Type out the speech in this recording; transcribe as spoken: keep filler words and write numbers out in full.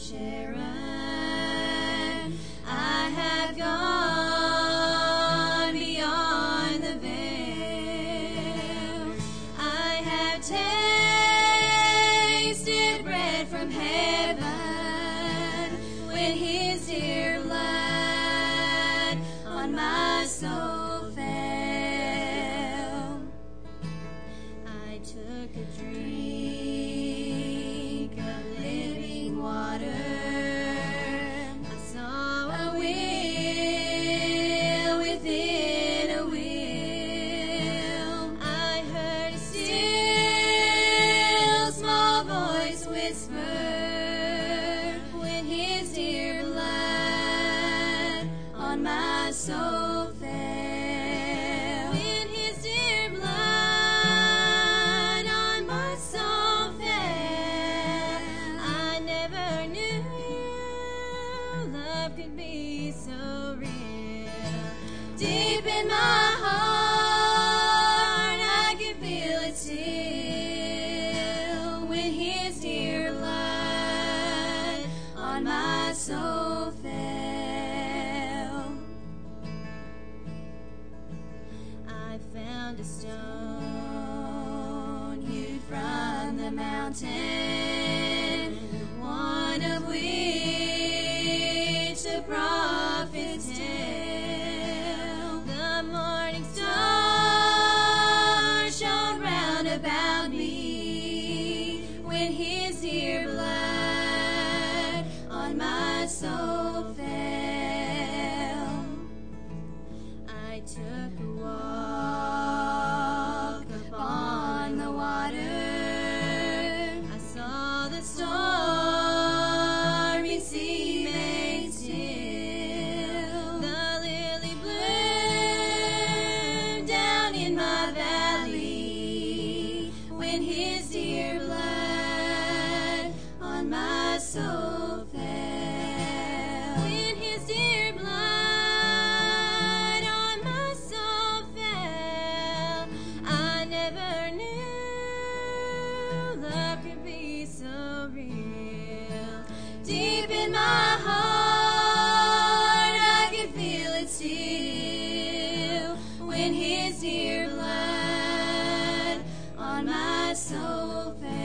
Sharon. I have gone beyond the veil. I have tasted bread from heaven when his dear blood on my soul fell. I took a drink of living water. I saw a will within a will. I heard a still small voice whisper when his dear blood on my soul fell. When his dear blood on my soul fell, I never knew love could be so real. Deep in my heart, I can feel it still when his dear blood on my soul fell. I found a stone hewed from the mountain, one of which the prophets tell. The morning star shone round about me when his dear blood on my soul fell. I took a walk upon the water. I saw the stormy sea made still. The lily bloomed down in my valley when his dear blood on my soul fell. When his dear blood on my soul fell, I never knew love could be so real. Deep in my heart, I can feel it still when his dear blood on my soul fell.